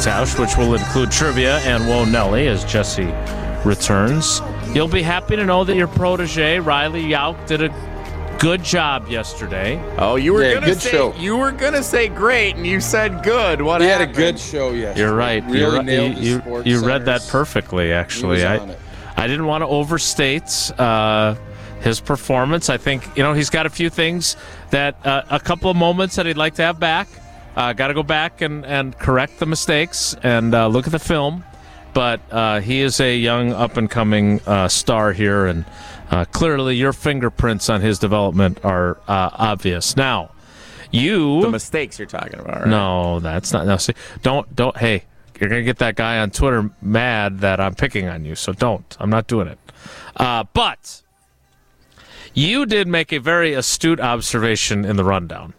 Tausch, which will include trivia and Whoa Nelly as Jesse returns. You'll be happy to know that your protege, Riley Yauk, did a good job yesterday. Oh, you were gonna say great, and you said good. What happened? He had a good show yesterday. You're right. Really nailed the sports you read that centers. perfectly, actually. I didn't want to overstate his performance. I think, he's got a few things that, a couple of moments that he'd like to have back. Got to go back and correct the mistakes and look at the film. But he is a young, up-and-coming star here, and clearly your fingerprints on his development are obvious. Now, the mistakes you're talking about, right? No, that's not. No, see, don't. Hey, you're gonna get that guy on Twitter mad that I'm picking on you. So don't. I'm not doing it. But you did make a very astute observation in the rundown.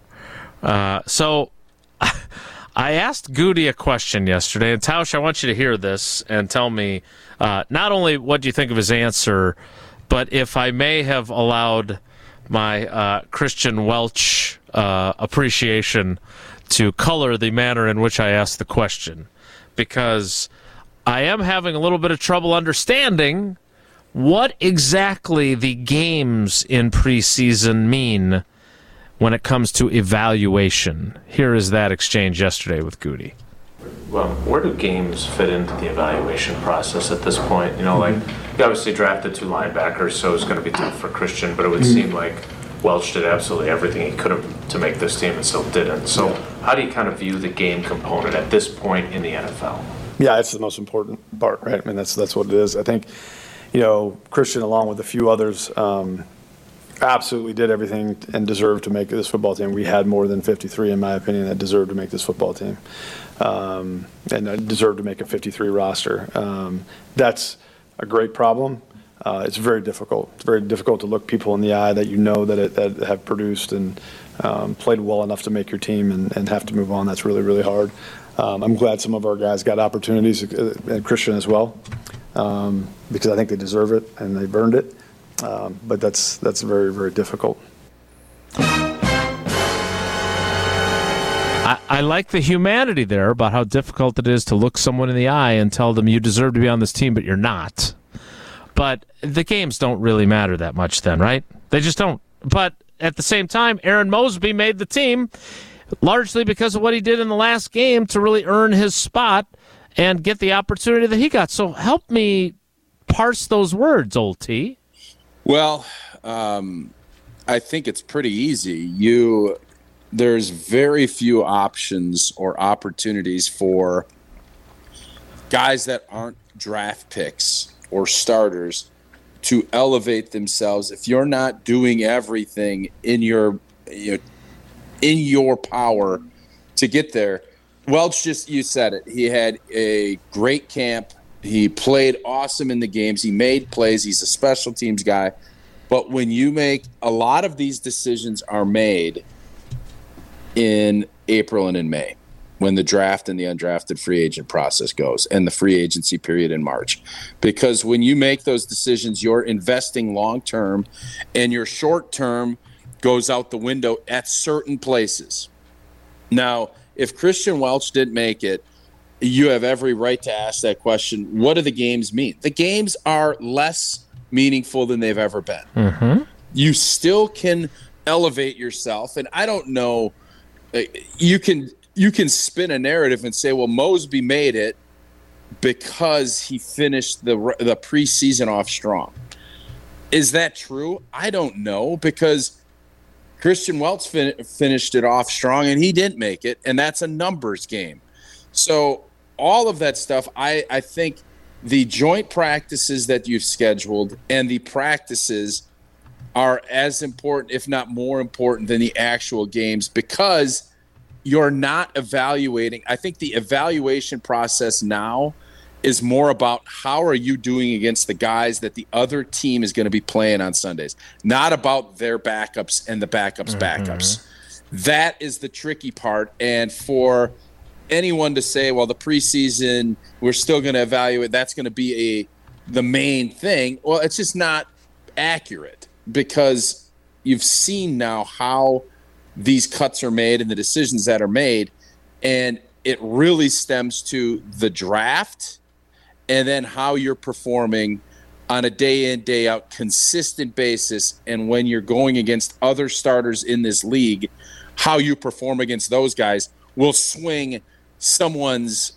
So I asked Goody a question yesterday, and Tausch, I want you to hear this and tell me not only what do you think of his answer, but if I may have allowed my Christian Welch appreciation to color the manner in which I asked the question, because I am having a little bit of trouble understanding what exactly the games in preseason mean when it comes to evaluation. Here is that exchange yesterday with Goody. Well, where do games fit into the evaluation process at this point? You obviously drafted 2 linebackers, so it's going to be tough for Christian, but it would seem like Welch did absolutely everything he could have to make this team and still didn't. So how do you kind of view the game component at this point in the NFL? Yeah, it's the most important part, right? I mean, that's what it is. I think, Christian, along with a few others, absolutely did everything and deserved to make this football team. We had more than 53, in my opinion, that deserved to make this football team, and deserved to make a 53 roster. That's a great problem. It's very difficult. It's very difficult to look people in the eye that that have produced and played well enough to make your team and have to move on. That's really, really hard. I'm glad some of our guys got opportunities, and Christian as well, because I think they deserve it and they've earned it. But that's very, very difficult. I like the humanity there about how difficult it is to look someone in the eye and tell them you deserve to be on this team, but you're not. But the games don't really matter that much then, right? They just don't. But at the same time, Aaron Mosby made the team largely because of what he did in the last game to really earn his spot and get the opportunity that he got. So help me parse those words, old T. Well, I think it's pretty easy. There's very few options or opportunities for guys that aren't draft picks or starters to elevate themselves if you're not doing everything in your power to get there. Welch, you said it. He had a great camp. He played awesome in the games. He made plays. He's a special teams guy. But when you make a lot of these decisions are made in April and in May, when the draft and the undrafted free agent process goes and the free agency period in March. Because when you make those decisions, you're investing long-term and your short-term goes out the window at certain places. Now, if Christian Welch didn't make it, you have every right to ask that question. What do the games mean? The games are less meaningful than they've ever been. Mm-hmm. You still can elevate yourself. And I don't know, you can spin a narrative and say, well, Mosby made it because he finished the preseason off strong. Is that true? I don't know, because Christian Welch finished it off strong and he didn't make it, and that's a numbers game. So all of that stuff, I think the joint practices that you've scheduled and the practices are as important, if not more important, than the actual games, because you're not evaluating. I think the evaluation process now is more about how are you doing against the guys that the other team is going to be playing on Sundays, not about their backups and the backups' backups. That is the tricky part. And for anyone to say, well, the preseason, we're still going to evaluate, that's going to be the main thing. Well, it's just not accurate, because you've seen now how these cuts are made and the decisions that are made. And it really stems to the draft and then how you're performing on a day in, day out, consistent basis. And when you're going against other starters in this league, how you perform against those guys will swing someone's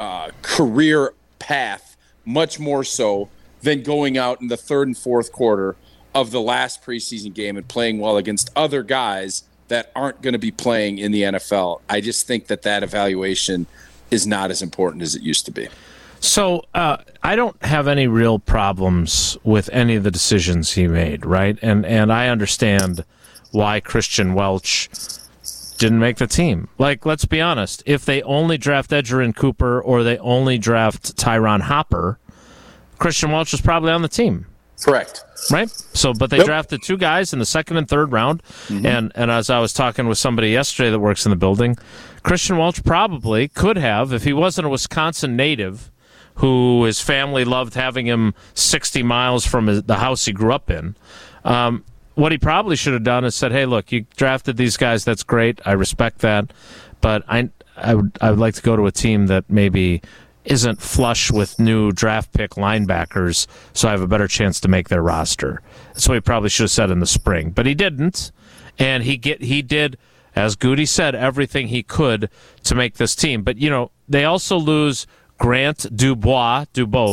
career path much more so than going out in the third and fourth quarter of the last preseason game and playing well against other guys that aren't going to be playing in the NFL. I just think that evaluation is not as important as it used to be. So I don't have any real problems with any of the decisions he made, right? And I understand why Christian Welch didn't make the team. Like, let's be honest. If they only draft Edgerrin Cooper or they only draft Tyron Hopper, Christian Welch is probably on the team. Correct. Right? So, but they drafted two guys in the second and third round. Mm-hmm. And as I was talking with somebody yesterday that works in the building, Christian Welch probably could have, if he wasn't a Wisconsin native, who his family loved having him 60 miles from the house he grew up in. What he probably should have done is said, hey, look, you drafted these guys. That's great. I respect that. But I would like to go to a team that maybe isn't flush with new draft pick linebackers, so I have a better chance to make their roster. That's what he probably should have said in the spring. But he didn't. And he did, as Goody said, everything he could to make this team. But, they also lose Grant Dubose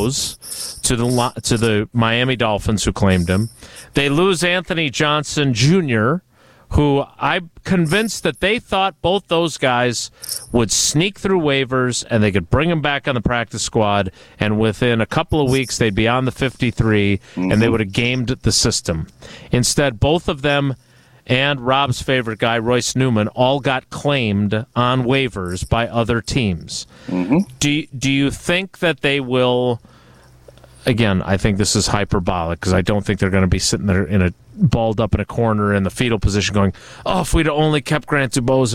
to the Miami Dolphins, who claimed him. They lose Anthony Johnson Jr., who I'm convinced that they thought both those guys would sneak through waivers and they could bring him back on the practice squad, and within a couple of weeks they'd be on the 53 and they would have gamed the system. Instead, both of them and Rob's favorite guy, Royce Newman, all got claimed on waivers by other teams. Mm-hmm. Do you think that they will... Again, I think this is hyperbolic because I don't think they're going to be sitting there balled up in a corner in the fetal position going, oh, if we'd only kept Grant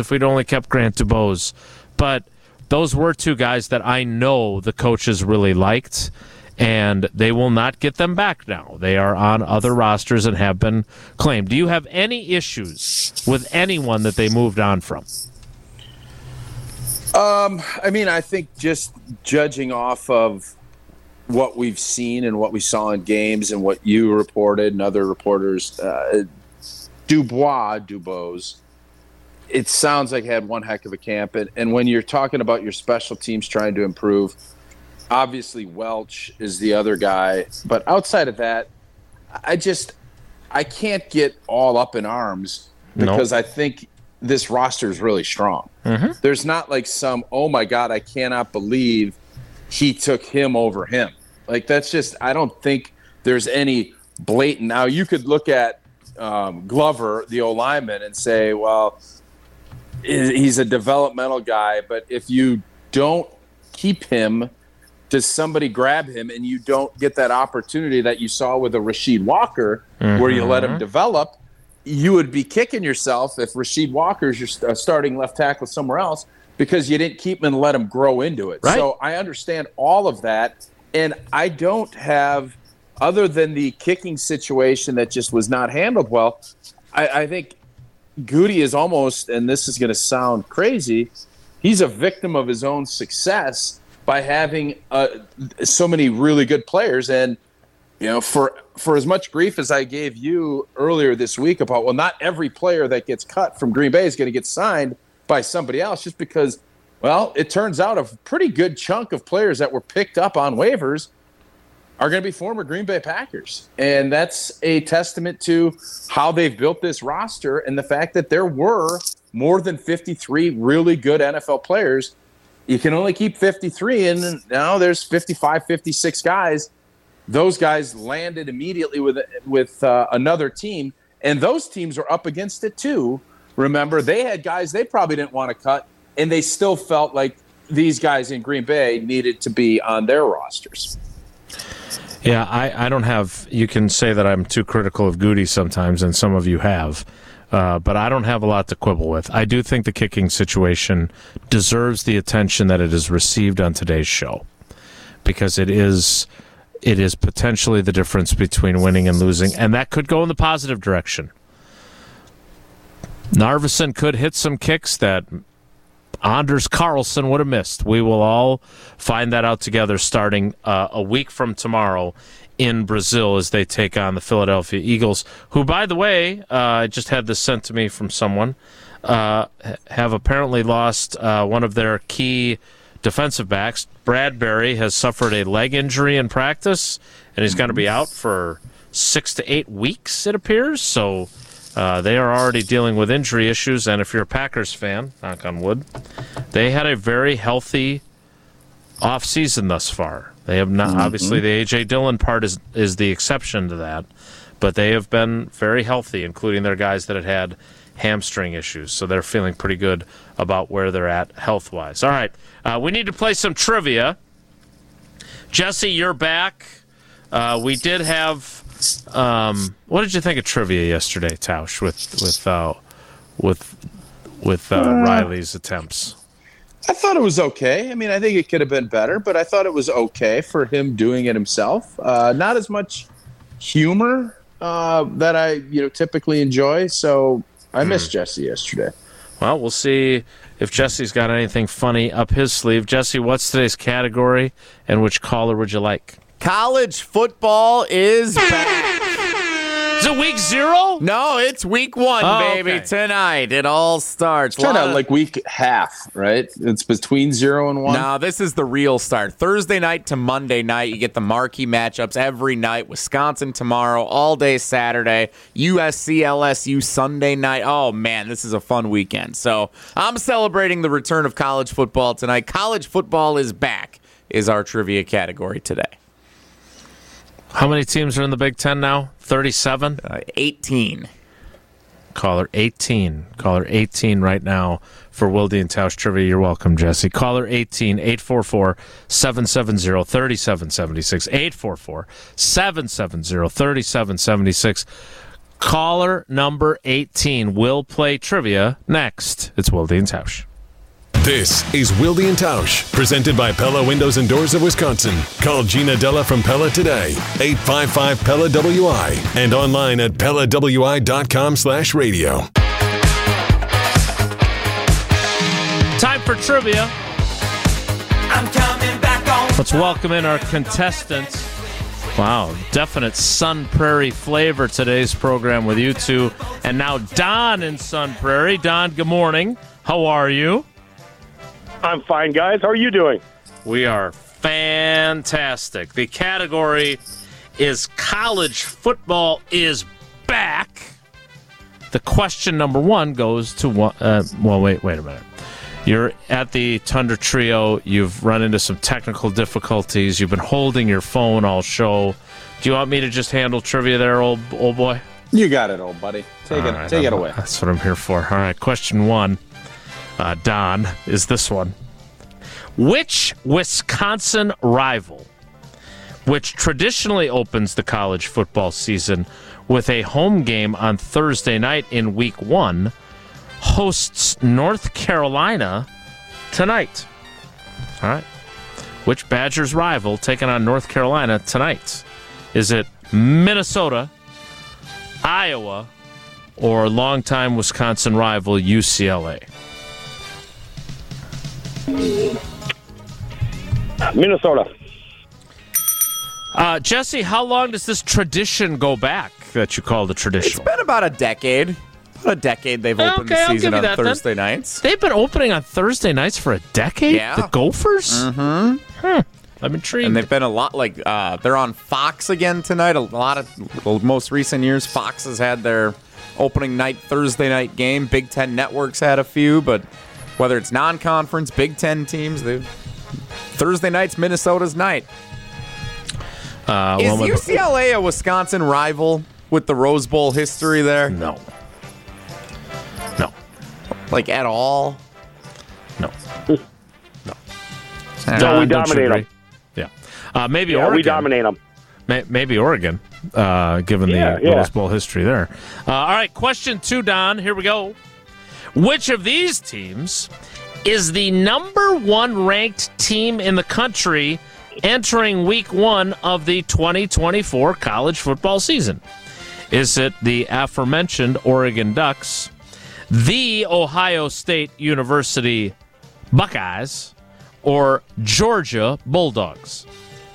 Dubose. But those were two guys that I know the coaches really liked, and they will not get them back now. They are on other rosters and have been claimed. Do you have any issues with anyone that they moved on from? I think just judging off of what we've seen and what we saw in games and what you reported and other reporters, Dubose, it sounds like had one heck of a camp. And when you're talking about your special teams trying to improve, obviously Welch is the other guy. But outside of that, I can't get all up in arms because I think this roster is really strong. Mm-hmm. There's not like some, oh my God, I cannot believe he took him over him. Like, that's just, I don't think there's any blatant. Now, you could look at Glover, the O-lineman, and say, well, he's a developmental guy, but if you don't keep him, does somebody grab him and you don't get that opportunity that you saw with a Rasheed Walker where you let him develop? You would be kicking yourself if Rasheed Walker's your starting left tackle somewhere else because you didn't keep him and let him grow into it. Right. So I understand all of that, and I don't have, other than the kicking situation that just was not handled well, I think Goody is almost, and this is going to sound crazy, he's a victim of his own success by having so many really good players. And, for as much grief as I gave you earlier this week about, well, not every player that gets cut from Green Bay is going to get signed by somebody else, just because, well, it turns out a pretty good chunk of players that were picked up on waivers are going to be former Green Bay Packers. And that's a testament to how they've built this roster and the fact that there were more than 53 really good NFL players. You can only keep 53, and now there's 55, 56 guys. Those guys landed immediately with another team, and those teams are up against it too. Remember, they had guys they probably didn't want to cut, and they still felt like these guys in Green Bay needed to be on their rosters. Yeah, I don't have – you can say that I'm too critical of Goody sometimes, and some of you have, but I don't have a lot to quibble with. I do think the kicking situation deserves the attention that it has received on today's show because it is potentially the difference between winning and losing, and that could go in the positive direction. Narveson could hit some kicks that Anders Carlson would have missed. We will all find that out together starting a week from tomorrow in Brazil as they take on the Philadelphia Eagles, who, by the way, I just had this sent to me from someone, have apparently lost one of their key defensive backs. Bradbury has suffered a leg injury in practice, and he's going to be out for 6 to 8 weeks, it appears. So they are already dealing with injury issues, and if you're a Packers fan, knock on wood, they had a very healthy offseason thus far. They have not, obviously the A.J. Dillon part is the exception to that, but they have been very healthy, including their guys that had hamstring issues. So they're feeling pretty good about where they're at health-wise. All right, we need to play some trivia. Jesse, you're back. We did have, what did you think of trivia yesterday, Tausch, with Riley's attempts? I thought it was okay. I mean, I think it could have been better, but I thought it was okay for him doing it himself. Not as much humor that I typically enjoy. So I missed Jesse yesterday. Well, we'll see if Jesse's got anything funny up his sleeve. Jesse, what's today's category, and which caller would you like? College football is back. Is it week 0? No, it's week 1, baby. Okay. Tonight, it all starts. Kind of like week half, right? It's between 0 and 1. No, this is the real start. Thursday night to Monday night, you get the marquee matchups every night. Wisconsin tomorrow, all day Saturday. USC, LSU Sunday night. Oh, man, this is a fun weekend. So I'm celebrating the return of college football tonight. College football is back is our trivia category today. How many teams are in the Big Ten now? 37? 18. Caller 18. Caller 18 right now for Wilde and Tausch Trivia. You're welcome, Jesse. Caller 18, 844-770-3776. 844-770-3776. Caller number 18 will play trivia next. It's Wilde and Tausch. This is Wilde and Tausch, presented by Pella Windows and Doors of Wisconsin. Call Gina Della from Pella today, 855-PELLA-WI, and online at PellaWI.com/radio. Time for trivia. I'm coming back on. Let's welcome in our contestants. Wow, definite Sun Prairie flavor today's program with you two. And now Don in Sun Prairie. Don, good morning. How are you? I'm fine, guys. How are you doing? We are fantastic. The category is college football is back. The question number 1 goes to wait a minute. You're at the Tundra Trio. You've run into some technical difficulties. You've been holding your phone all show. Do you want me to just handle trivia there, old boy? You got it, old buddy. Take it away. That's what I'm here for. All right, question 1. Don, is this one. Which Wisconsin rival, which traditionally opens the college football season with a home game on Thursday night in week 1, hosts North Carolina tonight? All right. Which Badgers rival taking on North Carolina tonight? Is it Minnesota, Iowa, or longtime Wisconsin rival UCLA? Minnesota. Jesse, how long does this tradition go back that you call the tradition? It's been about a decade. About a decade they've opened the season on Thursday nights. They've been opening on Thursday nights for a decade? Yeah. The Gophers? Mm-hmm. I'm intrigued. And they've been a lot like they're on Fox again tonight. A lot of the most recent years, Fox has had their opening night Thursday night game. Big Ten networks had a few, but whether it's non-conference, Big Ten teams, Thursday night's Minnesota's night. Is UCLA a Wisconsin rival with the Rose Bowl history there? No. Like at all? No. No, we dominate them. Yeah. Maybe Oregon. We dominate them. Maybe Oregon, given the Rose Bowl history there. All right, question 2, Don. Here we go. Which of these teams is the number 1 ranked team in the country entering week 1 of the 2024 college football season? Is it the aforementioned Oregon Ducks, the Ohio State University Buckeyes or Georgia Bulldogs?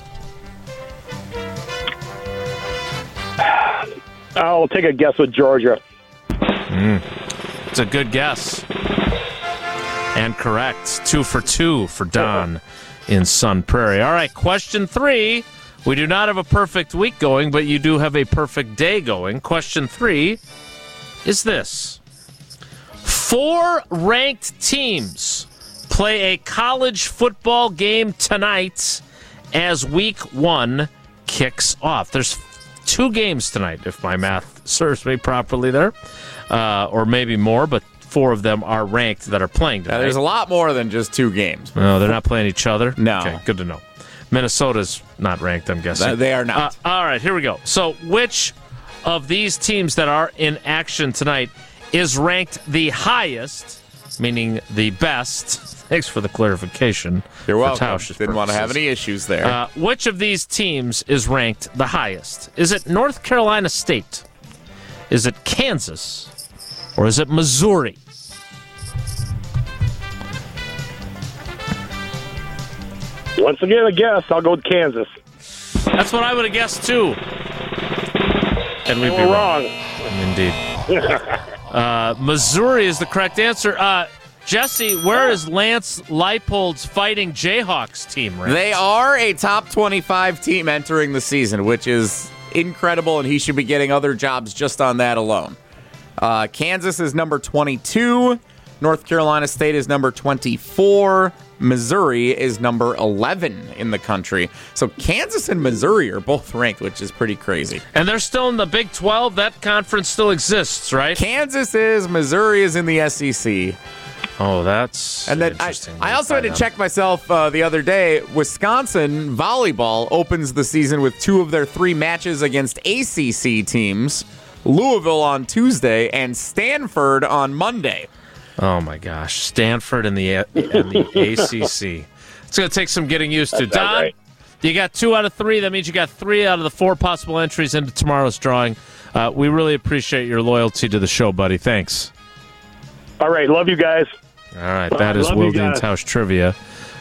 I'll take a guess with Georgia. It's a good guess. And correct. 2 for 2 for Don in Sun Prairie. All right, question 3. We do not have a perfect week going, but you do have a perfect day going. Question 3 is this. 4 ranked teams play a college football game tonight as week 1 kicks off. There's 2 games tonight, if my math serves me properly there, or maybe more, but 4 of them are ranked that are playing tonight. Now, there's a lot more than just 2 games. No, they're not playing each other? No. Okay, good to know. Minnesota's not ranked, I'm guessing. They are not. All right, here we go. So which of these teams that are in action tonight is ranked the highest, meaning the best? Thanks for the clarification. You're welcome. Tausch's Didn't want to have purposes. any issues there. Which of these teams is ranked the highest? Is it North Carolina State? Is it Kansas? Or is it Missouri? Once again, a guess. I'll go with Kansas. That's what I would have guessed, too. And we'd be We're wrong. wrong. Indeed. Missouri is the correct answer. Jesse, where is Lance Leipold's Fighting Jayhawks team ranked? They are a top 25 team entering the season, which is incredible, and he should be getting other jobs just on that alone. Kansas is number 22. North Carolina State is number 24. Missouri is number 11 in the country. So Kansas and Missouri are both ranked, which is pretty crazy. And they're still in the Big 12. That conference still exists, right? Kansas is, Missouri is in the SEC. Oh, that's And then interesting. I also had to check myself the other day. Wisconsin volleyball opens the season with 2 of their 3 matches against ACC teams. Louisville on Tuesday and Stanford on Monday. Oh, my gosh. Stanford and the ACC. It's going to take some getting used to. Don, right. you got 2 out of 3. That means you got 3 out of the 4 possible entries into tomorrow's drawing. We really appreciate your loyalty to the show, buddy. Thanks. All right, love you guys. All right, that is Love you Wilde and guys. Tausch trivia.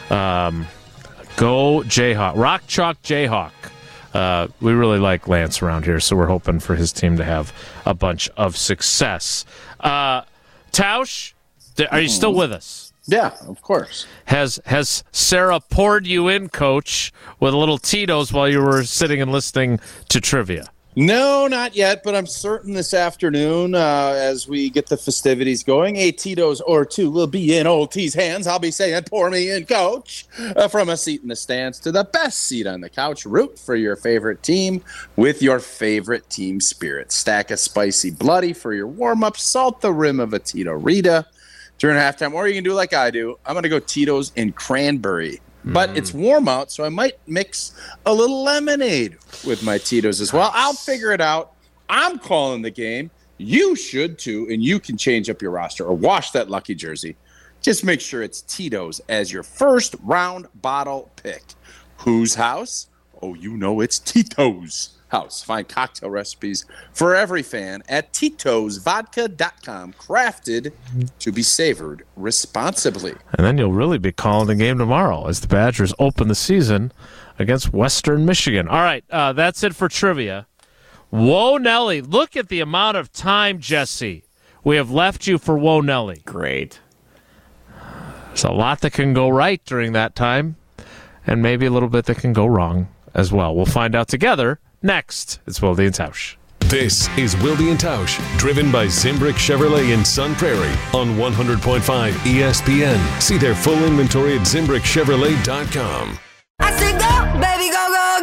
Go Jayhawk. Rock Chalk Jayhawk. We really like Lance around here, so we're hoping for his team to have a bunch of success. Tausch, are you still with us? Yeah, of course. Has Sarah poured you in, Coach, with a little Tito's while you were sitting and listening to trivia? No, not yet, but I'm certain this afternoon, as we get the festivities going, a Tito's or 2 will be in Old T's hands. I'll be saying, pour me in, Coach. From a seat in the stands to the best seat on the couch, root for your favorite team with your favorite team spirit. Stack a spicy bloody for your warm-up. Salt the rim of a Tito Rita during halftime. Or you can do like I do. I'm going to go Tito's and cranberry. But it's warm out, so I might mix a little lemonade with my Tito's as well. I'll figure it out. I'm calling the game. You should too, and you can change up your roster or wash that lucky jersey. Just make sure it's Tito's as your first round bottle pick. Whose house? Oh, you know it's Tito's house. Find cocktail recipes for every fan at Tito'sVodka.com. Crafted to be savored responsibly. And then you'll really be calling the game tomorrow as the Badgers open the season against Western Michigan. All right, that's it for trivia. Whoa, Nelly. Look at the amount of time, Jesse, we have left you for Whoa, Nelly. Great. There's a lot that can go right during that time, and maybe a little bit that can go wrong as well. We'll find out together next. It's Wilde and Tausch. This is Wilde and Tausch, driven by Zimbrick Chevrolet in Sun Prairie on 100.5 ESPN. See their full inventory at ZimbrickChevrolet.com. I said go, baby, go, go,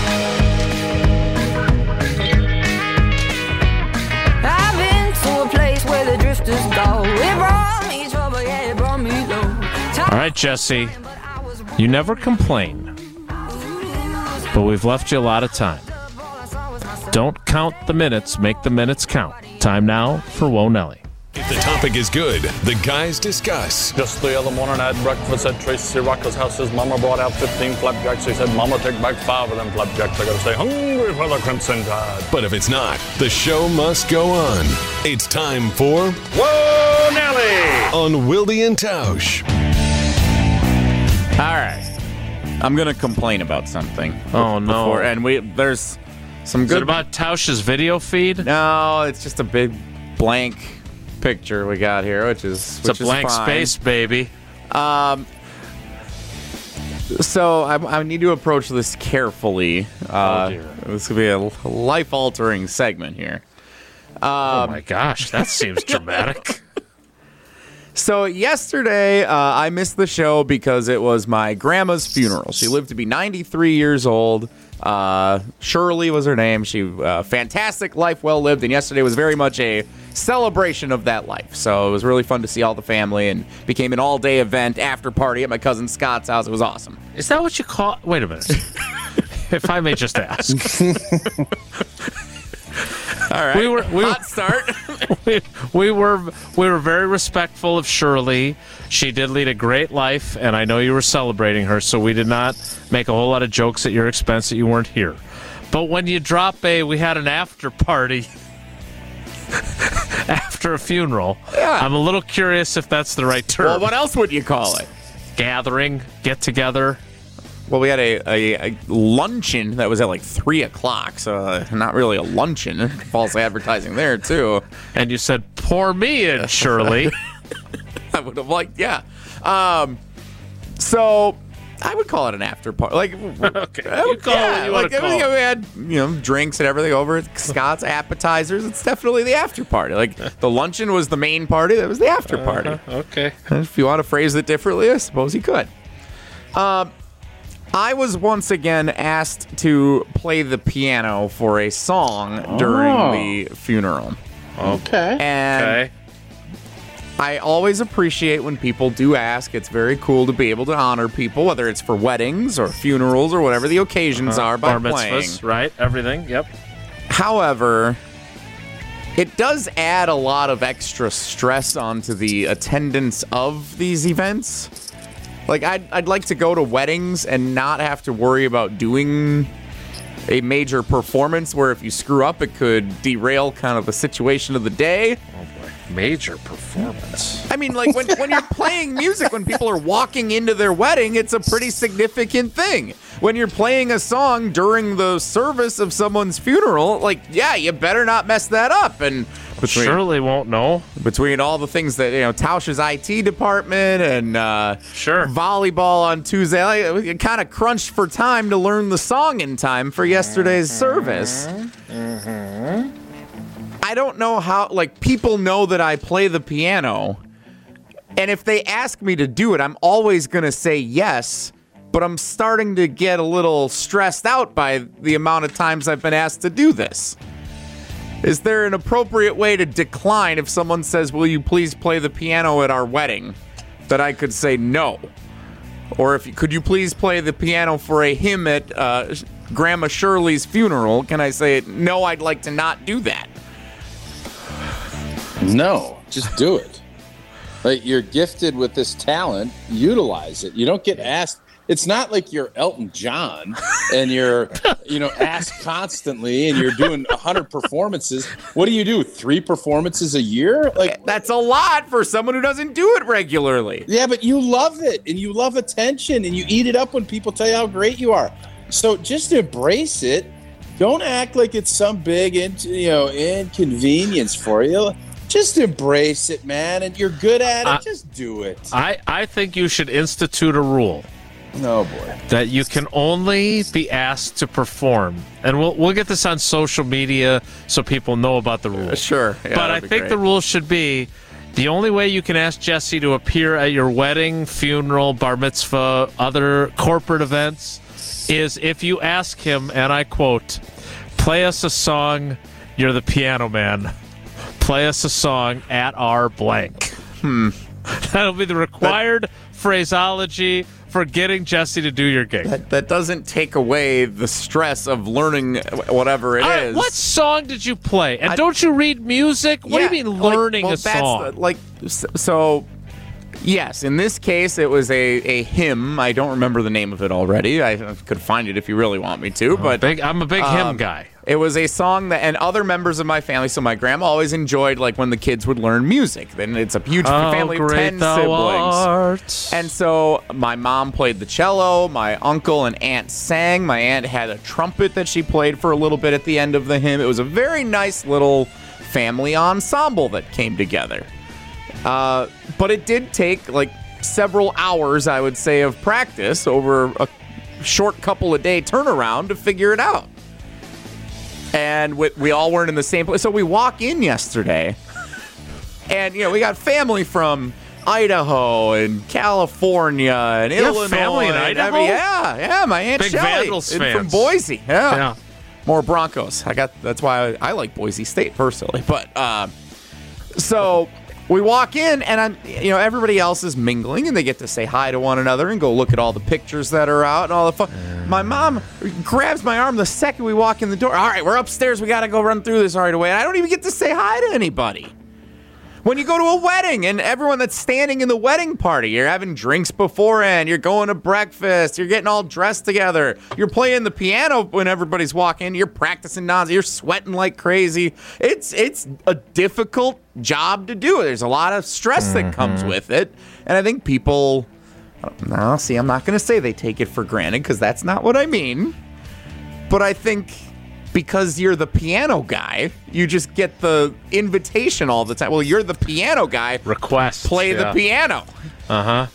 go. I've been to a place where the drifters go. It brought me trouble, yeah, it brought me low. All right, Jesse, you never complain, but we've left you a lot of time. Don't count the minutes, make the minutes count. Time now for Whoa, Nelly. If the topic is good, the guys discuss. Just the other morning I had breakfast at Tracy Rocker's house. His mama brought out 15 flapjacks. He said, Mama, take back 5 of them flapjacks. I gotta stay hungry for the Crimson Tide. But if it's not, the show must go on. It's time for Whoa, Nelly! On Wilde and Tausch. All right. I'm going to complain about something. Oh, no. There's some Is good... it about Tausch's video feed? No, it's just a big blank picture we got here, which is It's a blank fine. space, baby. So I need to approach this carefully. Oh, dear. This could be a life-altering segment here. Oh, my gosh. That seems dramatic. So yesterday, I missed the show because it was my grandma's funeral. She lived to be 93 years old. Shirley was her name. She fantastic life, well lived, and yesterday was very much a celebration of that life. So it was really fun to see all the family, and became an all-day event after party at my cousin Scott's house. It was awesome. Is that what you call... Wait a minute. If I may just ask. All right, hot start. we were very respectful of Shirley. She did lead a great life, and I know you were celebrating her, so we did not make a whole lot of jokes at your expense that you weren't here. But when you drop we had an after party after a funeral, Yeah. I'm a little curious if that's the right term. Well, what else would you call it? Gathering, get together. Well, we had a luncheon that was at like 3 o'clock, so not really a luncheon. False advertising there, too. And you said, pour me in, Shirley. I would have liked, yeah. So I would call it an after party. Like, Okay, you call it what you want to call everything. it. We had, drinks and everything over at Scott's, appetizers. It's definitely the after party. Like, the luncheon was the main party. That was the after party. Okay. If you want to phrase it differently, I suppose you could. I was once again asked to play the piano for a song during the funeral. Okay. And Okay. I always appreciate when people do ask. It's very cool to be able to honor people, whether it's for weddings or funerals or whatever the occasions are, by Bar playing. mitzvahs, right? Everything, yep. However, it does add a lot of extra stress onto the attendance of these events. Like, I'd like to go to weddings and not have to worry about doing a major performance where if you screw up, it could derail kind of the situation of the day. Oh boy, major performance. I mean, like, when you're playing music, when people are walking into their wedding, it's a pretty significant thing. When you're playing a song during the service of someone's funeral, like, yeah, you better not mess that up. And Shirley won't know. between all the things that, Tausch's IT department and Sure. volleyball on Tuesday, we kind of crunched for time to learn the song in time for yesterday's service. I don't know how, like, people know that I play the piano, and if they ask me to do it, I'm always going to say yes, but I'm starting to get a little stressed out by the amount of times I've been asked to do this. Is there an appropriate way to decline if someone says, will you please play the piano at our wedding? That I could say no. Or could you please play the piano for a hymn at Grandma Shirley's funeral? Can I say, no, I'd like to not do that? No, just do it. Like, you're gifted with this talent, utilize it. You don't get asked. It's not like you're Elton John and you're, asked constantly and you're doing 100 performances. What do? 3 performances a year? Like, That's a lot for someone who doesn't do it regularly. yeah, but you love it and you love attention and you eat it up when people tell you how great you are. So just embrace it. Don't act like it's some big, inconvenience for you. Just embrace it, man, and you're good at it. Just do it. I think you should institute a rule. Oh boy. That you can only be asked to perform. And we'll get this on social media so people know about the rules. Sure. Yeah, but I that'd be think great. the rule should be the only way you can ask Jesse to appear at your wedding, funeral, bar mitzvah, other corporate events is if you ask him, and I quote, play us a song, you're the piano man. Play us a song at our blank. That'll be the required phraseology for getting Jesse to do your gig. That doesn't take away the stress of learning whatever it is. What song did you play? And don't you read music? What do you mean learning a song? So, yes, in this case, it was a hymn. I don't remember the name of it already. I could find it if you really want me to. But I'm a big hymn guy. It was a song that, and other members of my family, so my grandma always enjoyed, like, when the kids would learn music. Then it's a huge family of 10 siblings. And so my mom played the cello, my uncle and aunt sang, my aunt had a trumpet that she played for a little bit at the end of the hymn. It was a very nice little family ensemble that came together. But it did take, like, several hours, I would say, of practice over a short couple of day turnaround to figure it out. And we all weren't in the same place. So we walk in yesterday, and, we got family from Idaho and California and Illinois. Family in Idaho? Yeah, my Aunt Big Shelley Vandals from fans. Boise. Yeah. More Broncos. That's why I like Boise State personally. But so we walk in, and everybody else is mingling, and they get to say hi to one another and go look at all the pictures that are out and all the fun. My mom grabs my arm the second we walk in the door. All right, we're upstairs. We got to go run through this right away. And I don't even get to say hi to anybody. When you go to a wedding and everyone that's standing in the wedding party, you're having drinks beforehand, you're going to breakfast, you're getting all dressed together, you're playing the piano when everybody's walking, you're practicing nonsense, you're sweating like crazy. It's a difficult job to do. There's a lot of stress that comes with it. And I think people, I'm not going to say they take it for granted because that's not what I mean. But I think because you're the piano guy, you just get the invitation all the time. Well, you're the piano guy. Request. Play the piano. Yeah.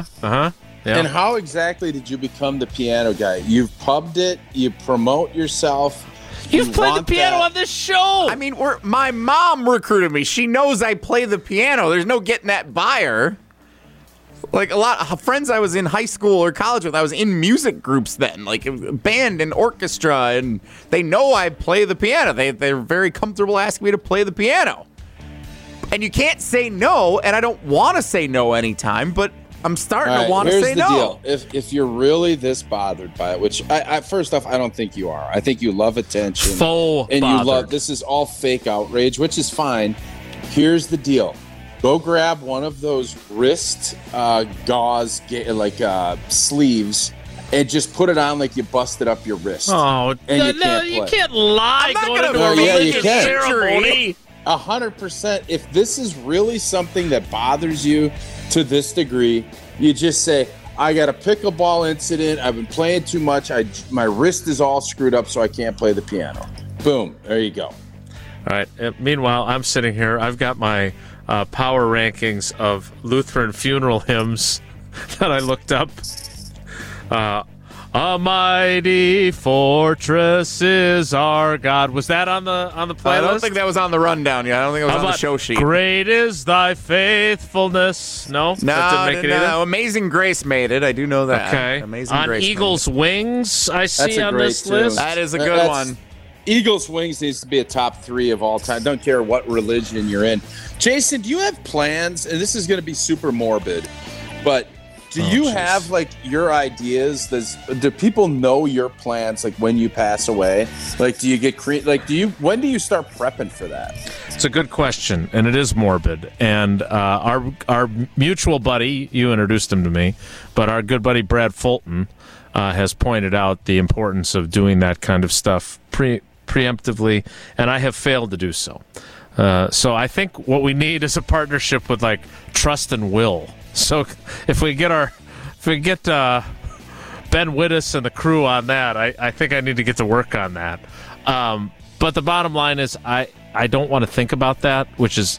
And how exactly did you become the piano guy? You've pubbed it. You promote yourself. You've played the piano on this show. I mean, my mom recruited me. She knows I play the piano. There's no getting that by her. Like, a lot of friends I was in high school or college with, I was in music groups then, like band and orchestra, and they know I play the piano. They're very comfortable asking me to play the piano. And you can't say no, and I don't want to say no anytime, but I'm starting to want to say no. Here's the deal. If you're really this bothered by it, which I first off, I don't think you are. I think you love attention. And you love, this is all fake outrage, which is fine. Here's the deal. Go grab one of those wrist gauze, sleeves, and just put it on like you busted up your wrist. Oh, and you can't lie. I'm not going to gonna a yeah, you religious can. ceremony. 100%. If this is really something that bothers you to this degree, you just say, I got a pickleball incident. I've been playing too much. My wrist is all screwed up, so I can't play the piano. Boom. There you go. All right. Meanwhile, I'm sitting here. I've got my power rankings of Lutheran funeral hymns that I looked up. A mighty fortress is our God. Was that on the playlist? I don't think that was on the rundown yet. I don't think it was How on the about show sheet. Great is thy faithfulness. No? That didn't make it either? Amazing Grace made it. I do know that. Okay. Amazing on Grace. Eagle's Wings, I see That's a on great this tune. list. That is a good one. Eagles Wings needs to be a top 3 of all time. Don't care what religion you're in. Jason, do you have plans? And this is going to be super morbid, but do you have like your ideas? Do people know your plans? Like when you pass away, like do you get when do you start prepping for that? It's a good question, and it is morbid. And our mutual buddy, you introduced him to me, but our good buddy Brad Fulton has pointed out the importance of doing that kind of stuff preemptively, and I have failed to do so. So I think what we need is a partnership with like Trust and Will. So if we get Ben Wittes and the crew on that, I think I need to get to work on that. But the bottom line is I don't want to think about that, which is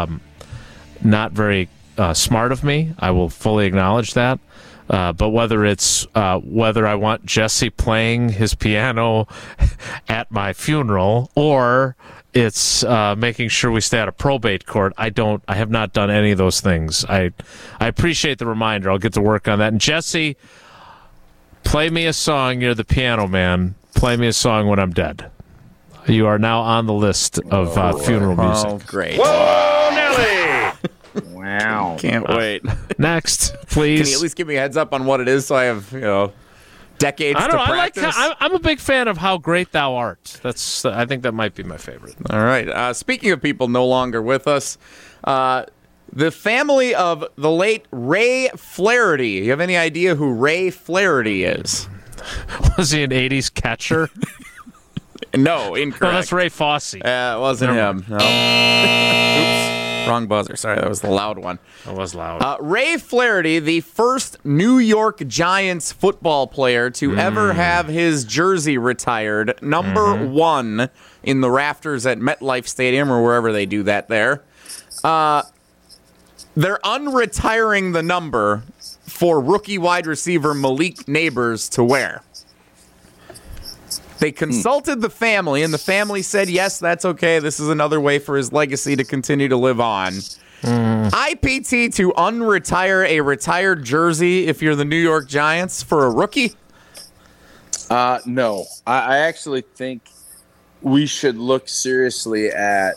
not very smart of me. I will fully acknowledge that. But whether I want Jesse playing his piano at my funeral or it's making sure we stay out of probate court, I have not done any of those things. I appreciate the reminder. I'll get to work on that. And Jesse, play me a song. You're the piano man. Play me a song when I'm dead. You are now on the list of funeral music. Oh, great. Whoa, Nelly! Wow. Can't wait. Next, please. Can you at least give me a heads up on what it is so I have, decades to practice? I'm a big fan of How Great Thou Art. I think that might be my favorite. All right. Speaking of people no longer with us, the family of the late Ray Flaherty. You have any idea who Ray Flaherty is? Was he an 80s catcher? No, incorrect. No, that's Ray Fosse. It wasn't him. No. Oops. Wrong buzzer. Sorry, that was the loud one. That was loud. Ray Flaherty, the first New York Giants football player to ever have his jersey retired, number 1 in the rafters at MetLife Stadium or wherever they do that there. They're unretiring the number for rookie wide receiver Malik Neighbors to wear. They consulted the family, and the family said, yes, that's okay. This is another way for his legacy to continue to live on. IPT to unretire a retired jersey if you're the New York Giants for a rookie? No. I actually think we should look seriously at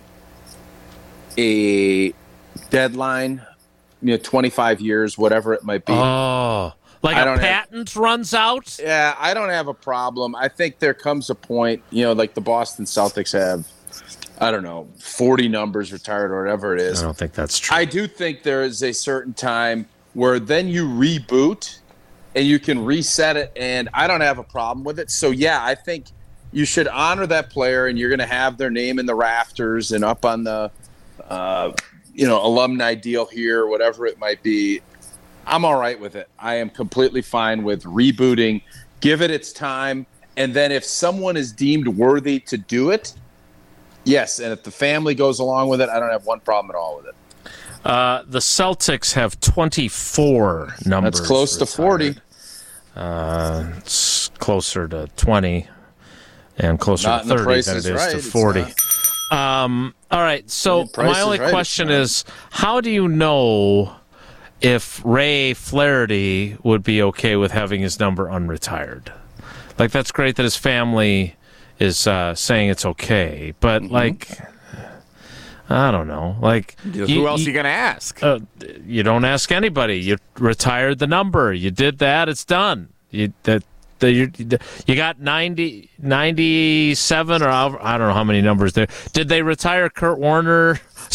a deadline, 25 years, whatever it might be. Oh, like a patent runs out? Yeah, I don't have a problem. I think there comes a point, like the Boston Celtics have, 40 numbers retired or whatever it is. I don't think that's true. I do think there is a certain time where then you reboot and you can reset it, and I don't have a problem with it. So, yeah, I think you should honor that player, and you're going to have their name in the rafters and up on the alumni deal here, whatever it might be. I'm all right with it. I am completely fine with rebooting. Give it its time. And then if someone is deemed worthy to do it, yes. And if the family goes along with it, I don't have one problem at all with it. The Celtics have 24 numbers. That's close retired. To 40. It's closer to 20 and closer Not to 30 than it is right. to 40. All right, so my only question is, how do you know if Ray Flaherty would be okay with having his number unretired? Like, that's great that his family is saying it's okay, but, I don't know. Like, who else are you going to ask? You don't ask anybody. You retired the number. You did that. It's done. You got 90, 97, or I don't know how many numbers there. Did they retire Kurt Warner?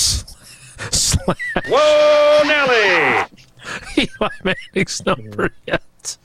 Whoa, Nelly! Eli Manning's number yet?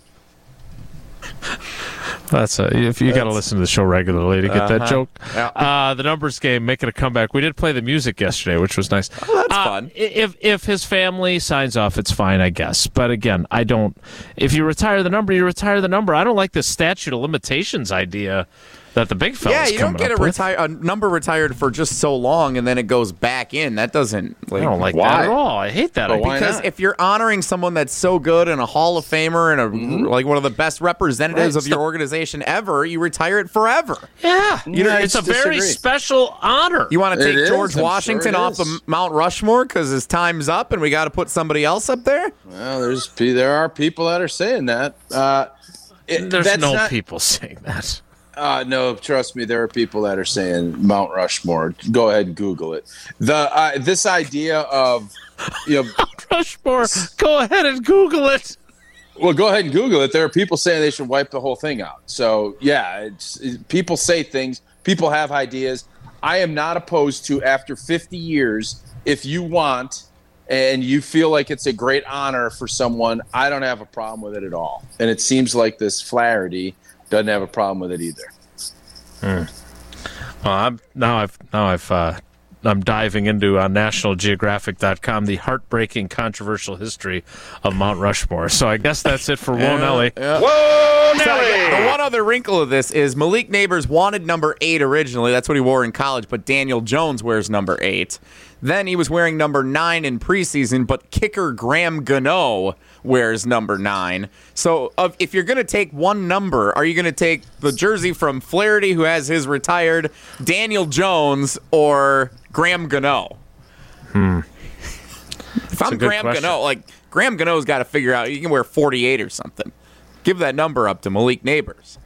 If you got to listen to the show regularly to get that joke. Yeah. The numbers game making a comeback. We did play the music yesterday, which was nice. Oh, that's fun. If his family signs off, it's fine, I guess. But again, I don't. If you retire the number, you retire the number. I don't like this statute of limitations idea that the big fella's you don't get a number retired for just so long and then it goes back in. That doesn't. I don't like that at all. I hate that. Because if you're honoring someone that's so good and a Hall of Famer and like one of the best representatives of your organization ever, you retire it forever. Yeah, it's a very special honor. You want to take George Washington off the Mount Rushmore because his time's up and we got to put somebody else up there? Well, there are people that are saying that. There's no people saying that. No, trust me, there are people that are saying Mount Rushmore. Go ahead and Google it. This idea of Mount Rushmore. Go ahead and Google it. Well, go ahead and Google it. There are people saying they should wipe the whole thing out. So yeah, people say things. People have ideas. I am not opposed to, after 50 years, if you want and you feel like it's a great honor for someone, I don't have a problem with it at all. And it seems like this Flaherty doesn't have a problem with it either. Well, I'm diving into NationalGeographic.com the heartbreaking, controversial history of Mount Rushmore. So I guess that's it for Whoa Nelly. Yeah. Whoa Nelly! The one other wrinkle of this is Malik Neighbors wanted number 8 originally. That's what he wore in college, but Daniel Jones wears number 8. Then he was wearing number 9 in preseason, but kicker Graham Gano wears number 9. So if you're going to take one number, are you going to take the jersey from Flaherty, who has his retired, Daniel Jones, or Graham Gano? If I'm Graham Gano, Graham Gano's got to figure out, he can wear 48 or something. Give that number up to Malik Neighbors.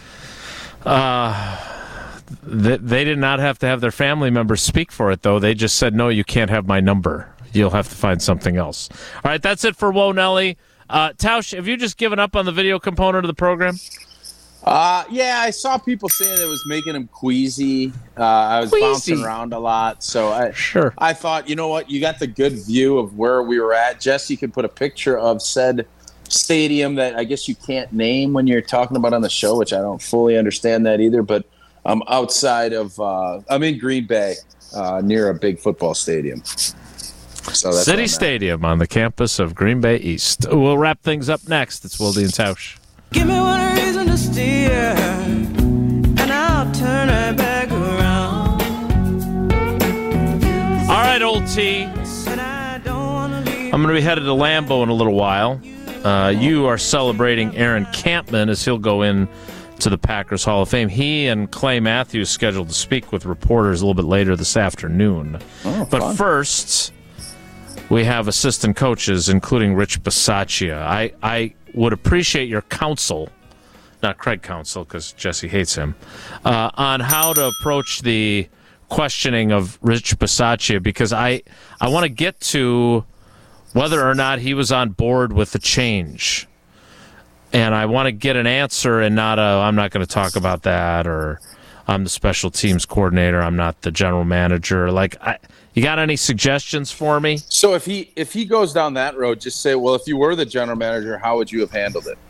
They did not have to have their family members speak for it, though. They just said, no, you can't have my number. You'll have to find something else. All right, that's it for Whoa Nelly. Tausch, have you just given up on the video component of the program? Yeah, I saw people saying it was making him queasy. I was bouncing around a lot. So I thought, you know what? You got the good view of where we were at. Jesse could put a picture of said stadium that I guess you can't name when you're talking about on the show, which I don't fully understand that either. But I'm outside of I'm in Green Bay near a big football stadium. So that's City Stadium on the campus of Green Bay East. We'll wrap things up next. It's Wilde and Tausch. Give me one reason to steer, and I'll turn right back around. All right, old T. I'm going to be headed to Lambeau in a little while. You are celebrating Aaron Campman as he'll go in to the Packers Hall of Fame. He and Clay Matthews scheduled to speak with reporters a little bit later this afternoon. But fun. First, we have assistant coaches, including Rich Bisaccia. I would appreciate your counsel, not Craig counsel because Jesse hates him, on how to approach the questioning of Rich Bisaccia, because I want to get to whether or not he was on board with the change. And I want to get an answer and not I'm not going to talk about that, or I'm the special teams coordinator, I'm not the general manager. You got any suggestions for me? So if he goes down that road, just say, well, if you were the general manager, how would you have handled it?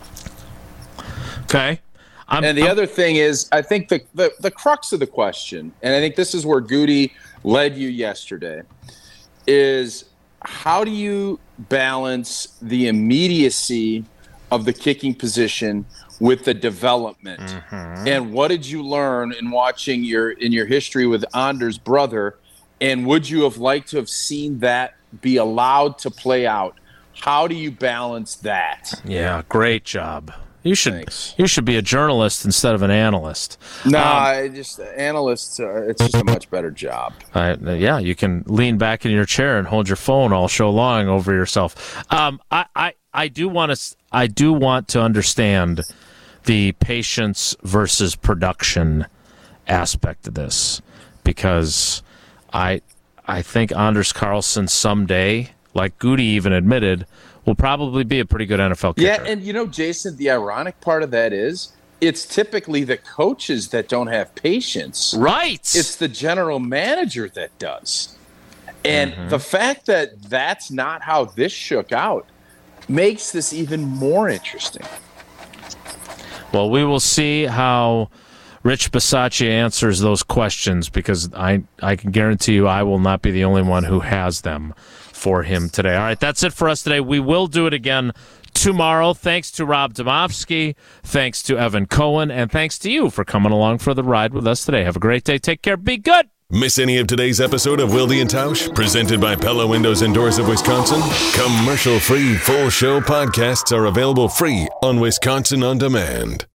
Okay. Other thing is, I think the crux of the question, and I think this is where Goody led you yesterday, is how do you balance the immediacy of the kicking position with the development? Mm-hmm. And what did you learn in watching in your history with Anders' brother? And would you have liked to have seen that be allowed to play out? How do you balance that? Yeah, great job. You should be a journalist instead of an analyst. No, analysts. It's just a much better job. Yeah, you can lean back in your chair and hold your phone all show long over yourself. I do want to understand the patience versus production aspect of this, because I think Anders Carlson someday, like Goody even admitted, will probably be a pretty good NFL kicker. Yeah, and Jason, the ironic part of that is it's typically the coaches that don't have patience. Right. It's the general manager that does. And the fact that that's not how this shook out makes this even more interesting. Well, we will see how Rich Bisaccia answers those questions, because I can guarantee you I will not be the only one who has them for him today. All right, that's it for us today. We will do it again tomorrow. Thanks to Rob Domofsky, thanks to Evan Cohen, and thanks to you for coming along for the ride with us today. Have a great day. Take care. Be good. Miss any of today's episode of Wilde and Tausch, presented by Pella Windows and Doors of Wisconsin? Commercial-free full show podcasts are available free on Wisconsin On Demand.